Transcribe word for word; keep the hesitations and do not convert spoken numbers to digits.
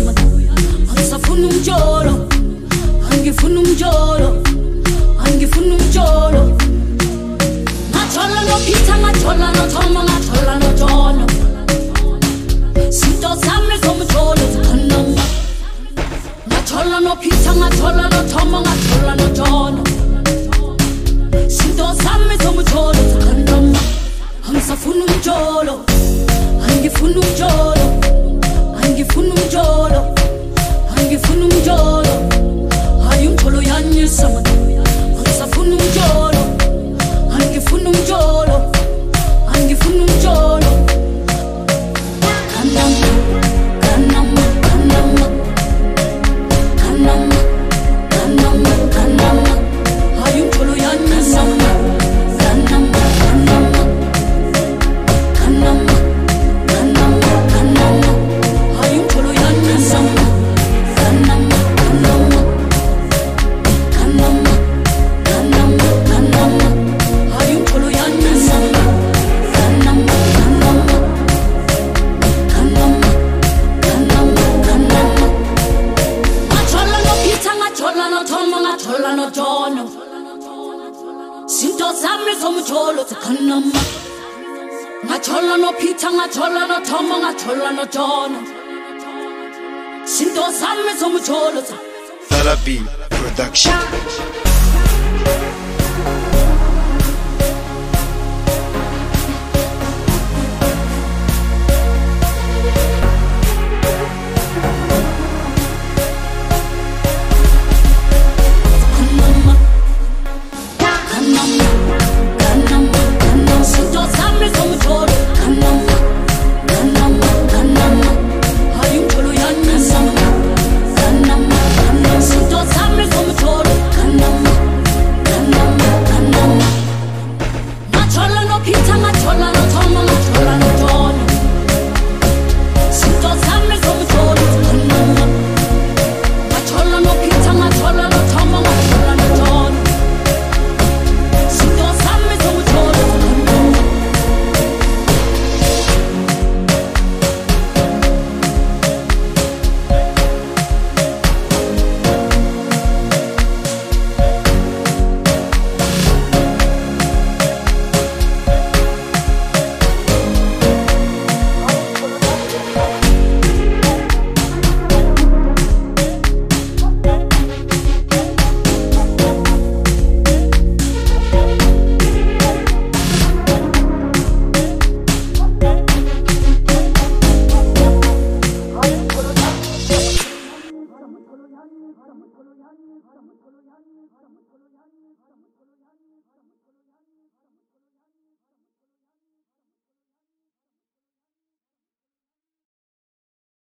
yanyisama angisafuna umjolo angifuna umjolo angifuna umjolo ngajola no Peter ngajola no Tom ngajola no John sinto zami zomjolo zikhonama ngajola no Peter ngajola no Tom ngajola no John sinto zami zomjolo zikhonama angisafuna umjolo angifuna umjolo angifuna umjolo angifuna umjolo hayi umjolo yanyisama angisafuna umjolo angifuna umjolo angifuna umjolo kanama kanama kanama kanama kanama kanama hayi umjolo yanyisama kanama kanama kanama kanama kanama hayi umjolo yanyisama kanama kanama kanama kanama kanama hayi umjolo yanyisama kanama kanama kanama kanama kanama ngajola no Peter ngajola no Tom ngajola no John sinto zami zomjolo zikhonama ngajola no Peter ngajola no Tom ngajola no John sinto zami zomjolo Therapy Production.